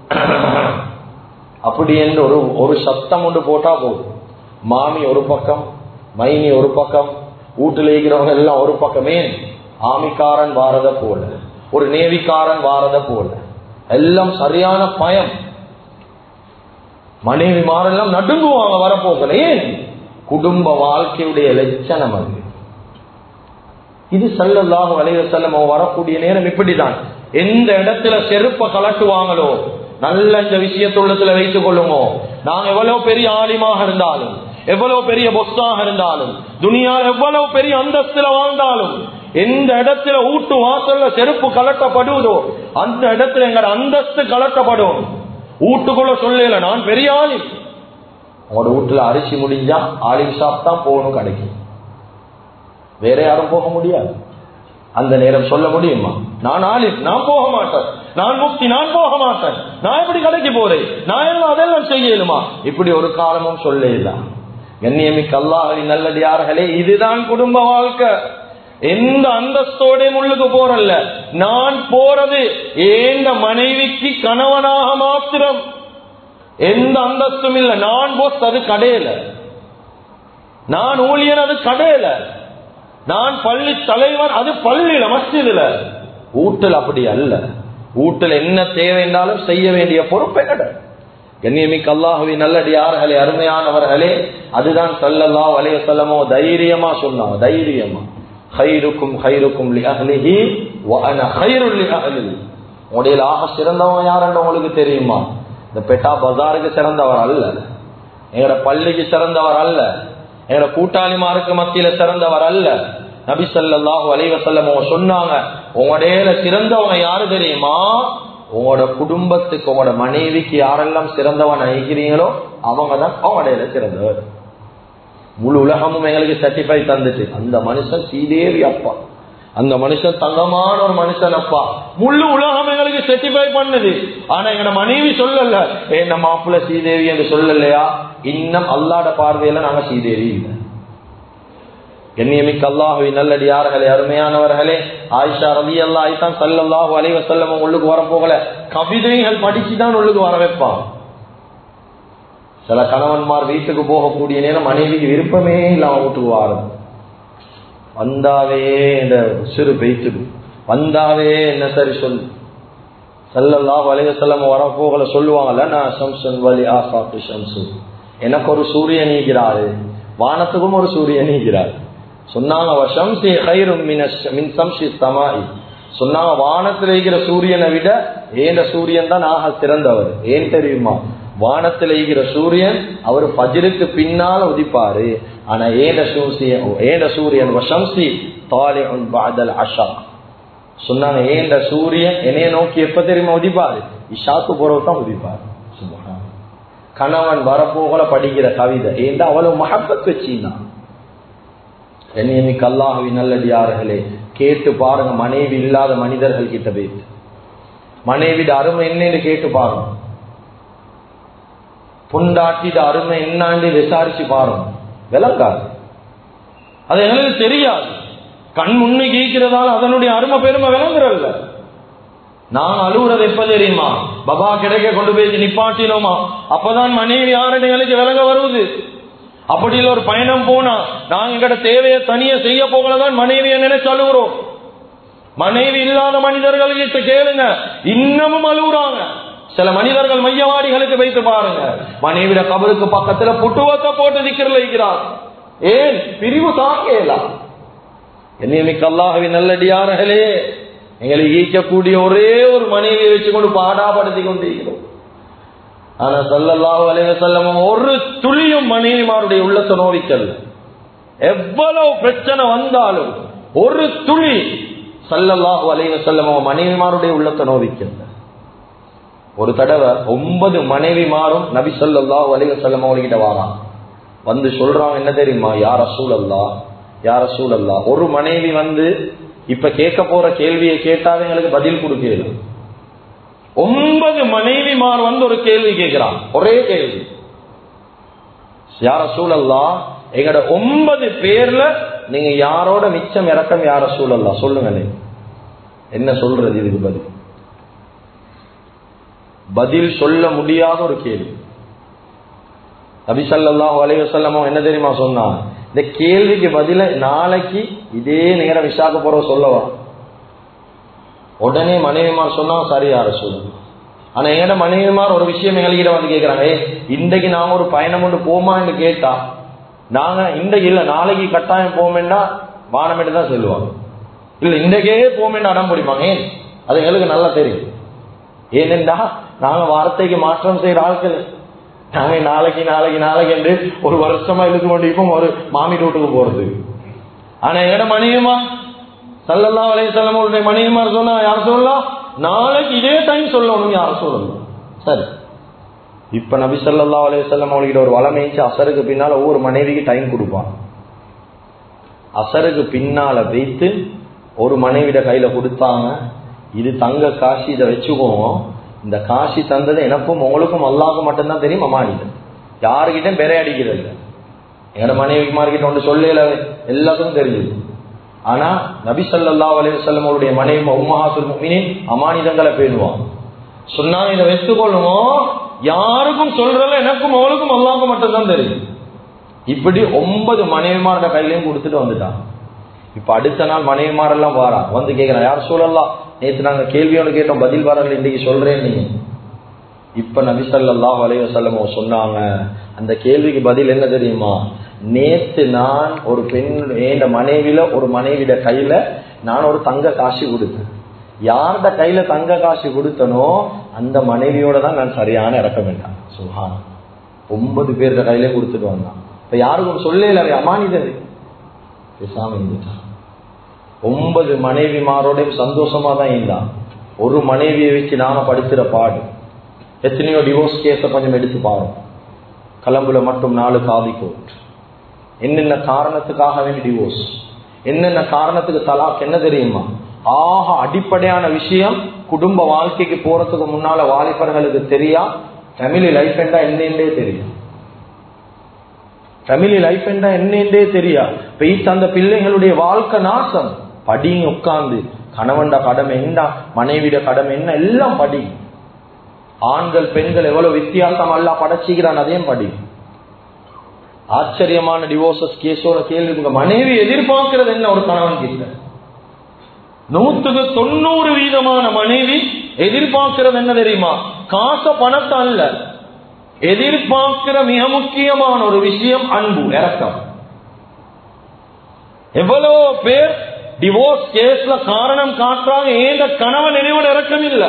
அப்படி என்று ஒரு ஒரு சத்தம் ஒன்று போட்டா போதும். மாமி ஒரு பக்கம், மைனி ஒரு பக்கம், வீட்டுல இருக்கிறவங்க எல்லாம் ஒரு பக்கமே. ஆமிக்காரன் வாரத போல, ஒரு நேவிக்காரன் வாரத போல, எல்லாம் சரியான பயம். மனைவி மாரெல்லாம் நடுங்குவாங்க வரப்போகல. ஏன்? குடும்ப வாழ்க்கையுடைய லட்சணம் அது. இது ஸல்லல்லாஹு அலைஹி வஸல்லம் வரக்கூடிய நேரம் இப்படிதான். எந்த இடத்துல செருப்ப கலட்டுவாங்களோ, நல்ல இந்த விஷயத்துள்ளத்துல வைத்துக் கொள்ளுமோ. நாங்க எவ்வளவு பெரிய ஆலிமாக இருந்தாலும், எவ்வளவு பெரிய பொஸ்ஸாக இருந்தாலும், துனியாவில் எவ்வளவு பெரிய அந்தஸ்துல வாழ்ந்தாலும், எந்த இடத்துல ஊட்டு வாசல்ல செருப்பு கலட்டப்படுவதோ அந்த இடத்துல எங்க அந்தஸ்து கலட்டப்படும். வீட்டுக்குள்ள சொல்லல நான் பெரிய ஆலிம். உங்களோட வீட்டுல அரிசி முடிஞ்சா ஆலிம் ஷாப் தான் போகணும் கடைக்கு, வேற யாரும் போக முடியாது. அந்த நேரம் சொல்ல முடியுமா? நான் ஆலிம், நான் போக மாட்டேன், நான் முக்தி, நான் போக மாட்டேன், நான் எப்படி கடைக்கு போறேன், நான் எல்லாம் அதெல்லாம் செய்யலுமா? இப்படி ஒரு காலமும் சொல்ல. கண்ணியமிக்க அல்லாஹ்வின் நல்லடியார்களே, இதுதான் குடும்ப வாழ்க்கை. எந்த அந்தஸ்தோட முள்ளுக்கு போறல்ல, நான் போறது ஏந்த மனைவிக்கு கணவனாக மாத்திரம். எந்த அந்தஸ்தும் இல்ல. நான் போஸ் அது கடையில, நான் ஊழியர் அது கடையில, நான் பள்ளி தலைவர் அது பள்ளியில மஸ்ஜிதுல. வீட்டில் அப்படி அல்ல. வீட்டில் என்ன தேவை என்றாலும் செய்ய வேண்டிய பொறுப்பை கடை. கண்ணியமிக்க அல்லாஹ்வின் நல்லடியார்களே, அருமையானவர்களே, அதுதான் ஸல்லல்லாஹு அலைஹி வஸல்லம் தைரியமா சொன்னாங்க. தைரியமா, கைருக்கும் கைருக்கும் லி அஹ்லிஹி வ அன கைருல் லி அஹ்லி. உடைய ஆக சிறந்தவன் யாருன்னு உங்களுக்கு தெரியுமா? இந்த பெட்டா பஜாருக்கு சிறந்தவர் அல்ல, எங்கட பள்ளிக்கு சிறந்தவர் அல்ல, எங்கட கூட்டாளிமாருக்கு மத்தியில சிறந்தவர் அல்ல. நபி ஸல்லல்லாஹு அலைஹி வஸல்லம் சொன்னாங்க, உங்களுடைய சிறந்தவங்க யாரு தெரியுமா? உங்களோட குடும்பத்துக்கு, உங்களோட மனைவிக்கு யாரெல்லாம் சிறந்தவன் நினைக்கிறீங்களோ அவங்க தான் அவங்களுடைய சிறந்தவர். முழு உலகமும் எங்களுக்கு சர்டிஃபை தந்துட்டு, அந்த மனுஷன் சீதேவி அப்பா, அந்த மனுஷன் தங்கமான ஒரு மனுஷன் அப்பா, முழு உலகம் எங்களுக்கு சர்டிஃபை பண்ணுது. ஆனா எங்க மனைவி சொல்லல, என்ன மாப்பிள்ள சீதேவி என்று சொல்லலையா? இன்னும் அல்லாஹ்வுடைய பார்வையில நாங்க சீதேவி இல்லை. கண்ணியமிக்க அல்லாஹ்வின் நல்லடியார்களே, அருமையானவர்களே, ஆயிஷா ரலியல்லாஹு அன்ஹா ஸல்லல்லாஹு அலைஹி வஸல்லம் உள்ளுக்கு வர போகல, கவிதைகள் படிச்சுதான் உள்ளுக்கு வர வைப்பான். சில கணவன்மார் வீட்டுக்கு போகக்கூடிய நேரம் மனைவிக்கு விருப்பமே இல்லாம வீட்டுக்கு வாரம், வந்தாவே இந்த சிறு பெய்த்துடு, வந்தாவே என்ன சரி சொல்லு. ஸல்லல்லாஹு அலைஹி வஸல்லம் வர போகல சொல்லுவாங்கல்ல, நான் ஷம்ஸுன் வலி ஆஃபாக்கு ஷம்ஸு, எனக்கு ஒரு சூரியன் நீக்கிறாரு, வானத்துக்கும் ஒரு சூரியன் நீக்கிறாரு. சொன்னாங்க வஷம்ஸி கைரும் மின் ஷம்ஸி ஸமாஇ, சொன்னாங்க வானத்தில் இருக்கிற சூரியனை விட ஏண்ட சூரியன் தான் ஆக சிறந்தவர். ஏன் தெரியுமா? வானத்தில் இருக்கிற சூரியன் அவர் ஃபஜ்ருக்கு பின்னால உதிப்பாரு, ஆனா ஏண்ட சூரியன் ஏண்ட சூரியன் வஷம்ஸி தாலிஉன் பஅதல் அஷா, சொன்னாங்க ஏண்ட சூரியன் என்னைய நோக்கி எப்ப தெரியுமா உதிப்பாரு? இஷாக்கு போறவு தான் உதிப்பாரு. சுப்ஹான். கணவன் வரப்போகல படிக்கிற கவிதை ஏண்டா அவ்வளவு மஹப்பத் வச்சினா. கண்ணியமிக்க அல்லாஹ்வின் நல்லடியார்களே, கேட்டு பாருங்க மனைவி இல்லாத மனிதர்கள் கிட்ட போயிட்டு மனைவிட அருமை என்னன்னு கேட்டு பாருங்க, புண்டாட்டிட அருமை என்னான்னு விசாரிச்சு பாருங்க, விளங்காது. அது எங்களுக்கு தெரியாது, கண் முன்னு கேட்கிறதால அதனுடைய அருமை பெருமை விளங்குறல்ல. நாங்க அழுகுறது எப்ப தெரியுமா? பபா கிடைக்க கொண்டு போய் நிப்பாட்டினோமா, அப்பதான் மனைவி யாருன்னு எங்களுக்கு விளங்க வருவது. அப்படி இல்ல ஒரு பயணம் போனா நாங்க எங்கட தேவையை தனியா செய்ய போகலதான் மனைவியை நினைச்சு அழுகுறோம். மனைவி இல்லாத மனிதர்கள் கிட்ட கேளுங்க, இன்னமும் அழுகுறாங்க. சில மனிதர்கள் மையவாடிகளுக்கு வைத்து பாருங்க, மனைவிட கபருக்கு பக்கத்துல புட்டுவத்தை போட்டு திக்கிறல இருக்கிறார். ஏன்? பிரிவு தாக்கலாம். கண்ணியமிக்க அல்லாஹ்வின் நல்லடியார்களே, எங்களை ஈக்கக்கூடிய ஒரே ஒரு மனைவியை வச்சுக்கொண்டு பாடாப்படுத்தி கொண்டிருக்கிறோம். ஆனா ஸல்லல்லாஹு அலைஹி வஸல்லம் ஒரு துளியும் மனைவிமாருடைய உள்ளத்தை நோவிக்கல்ல. எவ்வளவு பிரச்சனை வந்தாலும் ஒரு துளி ஸல்லல்லாஹு அலைஹி வஸல்லம் மனைவிமாருடைய உள்ளத்தை நோவிக்கல்ல. ஒரு தடவை ஒன்பது மனைவிமாரும் நபி ஸல்லல்லாஹு அலைஹி வஸல்லம் அவர்கிட்ட வாராங்க, வந்து சொல்றாங்க என்ன தெரியுமா? யா ரசூலல்லாஹ், யா ரசூலல்லாஹ், ஒரு மனைவி வந்து இப்ப கேட்க போற கேள்வியை கேட்டாவே எங்களுக்கு பதில் கொடுக்கல. ஒன்பது மனைவிமார் வந்து ஒரு கேள்வி கேட்கிறான், ஒரே கேள்வி. யா ரசூலல்லாஹ், எங்கட ஒன்பது பேர்ல நீங்க யாரோட மிச்சம் இறக்கம் யா ரசூலல்லாஹ் சொல்லுங்களே. என்ன சொல்றது இதுக்கு பதில்? பதில் சொல்ல முடியாத ஒரு கேள்வி. நபி ஸல்லல்லாஹு அலைஹி வஸல்லம் என்ன தெரியுமா சொன்னா? இந்த கேள்விக்கு பதில நாளைக்கு இதே நேரம் விசாக்க போற சொல்லவா? உடனே மனைவிமார் சொன்னா சரி யா ரசூலல்லாஹ். ஆனா எங்கட மனைவிமார் ஒரு விஷயம் எங்ககிட்ட வந்து கேட்கிறாங்க, இன்றைக்கு நாங்க ஒரு பயணம் கொண்டு போமான்னு கேட்டா நாங்க இன்றைக்கு இல்ல நாளைக்கு கட்டாயம் போமேன்னா வானமேட்டு தான் சொல்லுவாங்க. இல்ல இன்றைக்கே போமேன்னு அடம் பிடிப்பாங்க. ஏன்? அது எங்களுக்கு நல்லா தெரியும். ஏனென்றா நாங்க வார்த்தைக்கு மாற்றம் செய்யற ஆட்கள். நாங்க நாளைக்கு நாளைக்கு நாளைக்கு என்று ஒரு வருஷமா இழுத்து கொண்டிருப்போம் ஒரு மாமி வீட்டுக்கு போறது. ஆனா எங்கட மனைவிமா ஸல்லல்லாஹு அலைஹி வஸல்லம் உடைய மனைவிமார் சொன்னா யார் சொல்லலாம்? நாளைக்கு இதே டைம் சொல்லணும் யார் சொல்லணும். சரி, இப்ப நபி ஸல்லல்லாஹு அலைஹி வஸல்லம் அவர்கிட்ட ஒரு வளமைச்சு அசருக்கு பின்னால ஒவ்வொரு மனைவிக்கு டைம் கொடுப்பான். அசருக்கு பின்னால வைத்து ஒரு மனைவிட கையில கொடுத்தாங்க, இது தங்க காசு, இதை வச்சுக்கோங்க, இந்த காசி தந்தது எனக்கும் உங்களுக்கும் அல்லாஹ்வுக்கு மட்டும்தான் தெரியும், அமானிதம் யாருக்கிட்டும் பெரிய அடிக்கிறது இல்லை. எங்கட மனைவிமார்கிட்ட ஒன்று சொல்லல, எல்லாத்துக்கும் தெரிஞ்சது. ஆனா நபி ஸல்லல்லாஹு அலைஹி வஸல்லம் அவருடைய மனைவி உம்மஹாத்துல் முஃமினீன் அமானிதங்களை பேணுவான். சொன்னாங்க இதை வச்சுக்கொள்ளுவோம், யாருக்கும் சொல்றல எனக்கும் அவளுக்கும் அல்லாஹ்வுக்கு மட்டும்தான் தெரியும். இப்படி ஒன்பது மனைவிமாரோட கையிலையும் கொடுத்துட்டு வந்துட்டான். இப்ப அடுத்த நாள் மனைவிமாரெல்லாம் வாரா வந்து கேட்கிறான், யார் சொல்லலாம், நேற்று நாங்க கேள்வியோட கேட்டோம், பதில் வரல, இன்னைக்கு சொல்றேன் நீ. இப்ப நபி ஸல்லல்லாஹு அலைஹி வஸல்லம் சொன்னாங்க, அந்த கேள்விக்கு பதில் என்ன தெரியுமா? நேற்று நான் ஒரு பெண் என் மனைவியில ஒரு மனைவிட கையில நான் ஒரு தங்க காசு கொடுத்தேன். யார்ட கையில தங்க காசு கொடுத்தனோ அந்த மனைவியோட தான் நான் சரியான இறக்க வேண்டாம். சுஹான், ஒன்பது பேர்த கையில கொடுத்துட்டு வந்தான். இப்ப யாருக்கும் சொல்லல, அமானிதர் பேசாம இருந்துட்டான். ஒன்பது மனைவிமாரோடையும் சந்தோஷமா தான் இருந்தான். ஒரு மனைவியை வச்சு நாம படுத்துற பாடு எத்தனையோ டிவோர்ஸ் கேஸ கொஞ்சம் எடுத்து பாருங்க. கலம்புல மட்டும் நாலு காதி கோர்ட். என்னென்ன காரணத்துக்காக வேண்டி டிவோர்ஸ், என்னென்ன காரணத்துக்கு தலாக் என்ன தெரியுமா? ஆக அடிப்படையான விஷயம் குடும்ப வாழ்க்கைக்கு போறதுக்கு முன்னால வாலிபர்களுக்கு தெரியா, ஃபேமிலி லைஃப் என்றா என்னென்றே தெரியும். ஃபேமிலி லைஃப் என்ன என்னே தெரியா பெய்த்து அந்த பிள்ளைகளுடைய வாழ்க்கை நாசம். படிங்க உட்கார்ந்து, கணவன்ட கடமை என்ன, மனைவிட கடமை என்ன, எல்லாம் படி. ஆண்கள் பெண்கள் எவ்வளவு வித்தியாசம் அல்ல படைச்சிக்கிறான், அதையும் படி. ஆச்சரியமான டிவோர்சஸ் கேஸோட கேள்வி, மனைவி எதிர்பார்க்கிறது என்ன ஒரு கணவன் கிட்ட? நூத்துக்கு தொண்ணூறு வீதமான மனைவி எதிர்பார்க்கிறது என்ன தெரியுமா? காச பணத்தை அல்ல, எதிர்பார்க்கிற மிக முக்கியமான ஒரு விஷயம் அன்பு, இரக்கம். எவ்வளவு பேர் டிவோர்ஸ் கேஸ்ல காரணம் காட்டுறாங்க, ஏந்த கணவன் என்னோட இரக்கம் இல்ல.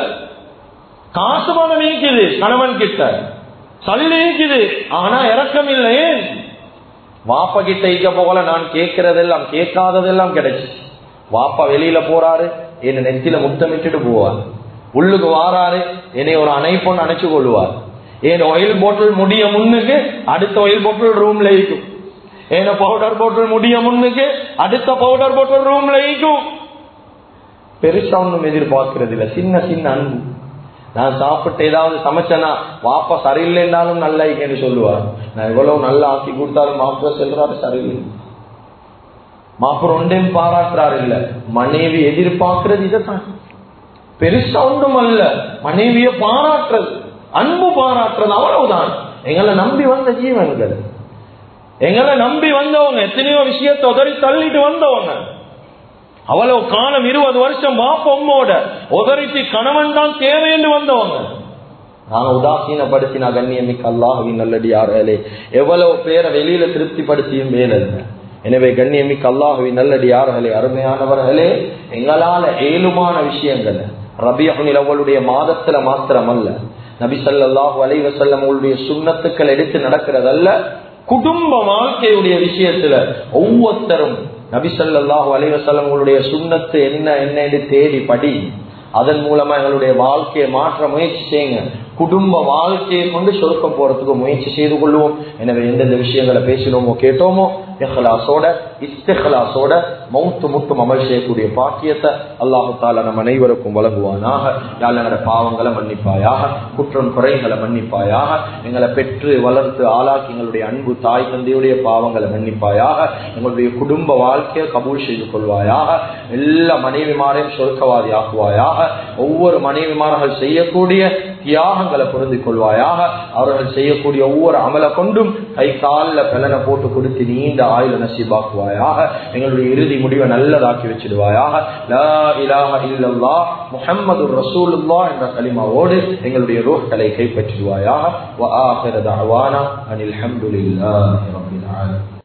காசு பணம் நீக்குது கணவன் கிட்ட, சல்லி நீக்குது, ஆனா இரக்கம் இல்லை. ஏன்? வாப்பா கிட்ட இக்க போகல, நான் கேட்கறதெல்லாம் கேட்காததெல்லாம் கிடைச்சு. வாப்பா வெளியில போறாரு, என்ன நெத்தில முத்தமிட்டு போவார். உள்ளுக்கு வாராரு, என்னை ஒரு அணைப்பொண்ணு அணைச்சு கொள்வார். ஏன் ஆயில் பாட்டில் முடிய முன்னுக்கு அடுத்த ஆயில் பாட்டில் ரூம்ல இருக்கும். ஏன் பவுடர் பாட்டில் முடிய முன்னுக்கு அடுத்த பவுடர் பாட்டில் ரூம்ல இருக்கும். பெருசா ஒன்றும் எதிர்பார்க்கிறது இல்ல, சின்ன சின்ன அன்பு. நான் சாப்பிட்டு ஏதாவது சமைச்சேன்னா வாப்பா சரியில்லைன்னாலும் நல்லா இருக்கேன்னு சொல்லுவார். நான் எவ்வளவு நல்லா ஆக்கி கொடுத்தாலும் மாப்பிள்ள செல்றாரு சரியில்லை. மாப்பிள்ள ஒன்றையும் பாராட்டுறாரு இல்ல. மனைவி எதிர்பார்க்கிறது இதைத்தான். பெருசா ஒன்றும் அல்ல, மனைவிய பாராட்டுறது, அன்பு பாராட்டுறது, அவ்வளவுதான். எங்களை நம்பி வந்த ஜீவன்கள், எங்களை நம்பி வந்தவங்க, எத்தனையோ விஷயத்தை உதறி தள்ளிட்டு வந்தவங்க. அவ்வளவு காலம் இருபது வருஷம் பாப்போட உதறிட்டு கணவன் தான் தேவைன்னு வந்தவங்க. நாங்க உதாசீனப்படுத்தினா கண்ணியமிக்க அல்லாஹ்வின் நல்லடியார்களே, எவ்வளவு பேரை வெளியில திருப்திப்படுத்தியும் வேலை. எனவே கண்ணியமிக்க அல்லாஹ்வின் நல்லடியார்களே, அருமையானவர்களே, எங்களால ஏழுமான விஷயங்கள் ரபியுல் அவ்வலுடைய மாதத்துல மாத்திரம் அல்ல, நபி ஸல்லல்லாஹு அலைஹி வஸல்லம் அவருடைய சுன்னத்துக்கள் எடுத்து நடக்கிறதல்ல, குடும்ப வாழ்க்கையுடைய விஷயத்துல ஒவ்வொருத்தரும் நபி ஸல்லல்லாஹு அலைஹி வஸல்லம் அவருடைய சுன்னத்து என்ன என்ன என்று தேடி படி. அதன் மூலமா எங்களுடைய வாழ்க்கையை மாற்ற முயற்சி செய்யுங்க. குடும்ப வாழ்க்கையை கொண்டு சொர்க்கம் போறதுக்கு முயற்சி செய்து கொள்வோம். எனவே எந்தெந்த விஷயங்களை பேசினோமோ கேட்டோமோ இஹ்லாஸோட இஸ்திக்லாஸோட மௌத்து முட்டும் அமல் செய்யக்கூடிய பாக்கியத்தை அல்லாஹு தஆலா நம் அனைவருக்கும் வழங்குவானாக. யாழ்லா பாவங்களை மன்னிப்பாயாக, குற்றம் குறைகளை மன்னிப்பாயாக, எங்களை பெற்று வளர்த்து ஆளாக்கி எங்களுடைய அன்பு தாய் தந்தையுடைய பாவங்களை மன்னிப்பாயாக, எங்களுடைய குடும்ப வாழ்க்கையை கபூல் செய்து கொள்வாயாக, எல்லா மனைவிமாரையும் சொர்க்கவாதி ஆக்குவாயாக, ஒவ்வொரு மனைவிமார்கள் செய்யக்கூடிய தியாகங்களை பொருந்திக் கொள்வாயாக, அவர்கள் செய்யக்கூடிய ஒவ்வொரு அமலை கொண்டும் கை காலில் பலனை போட்டு கொடுத்து நீண்ட ஆயுள நசீபாக்குவாயாக, எங்களுடைய இறுதி முடிவை நல்லதாக்கி வச்சிடுவாயாக. லா இலாஹ இல்லல்லாஹ் முஹம்மதுர் ரசூலுல்லாஹ் என்ற கலிமாவோடு எங்களுடைய ரூஹ்களை கைப்பற்றிடுவாயாக. வ ஆகிரு தஅவானா அனில் ஹம்துலில்லாஹி ரப்பில் ஆலமீன்.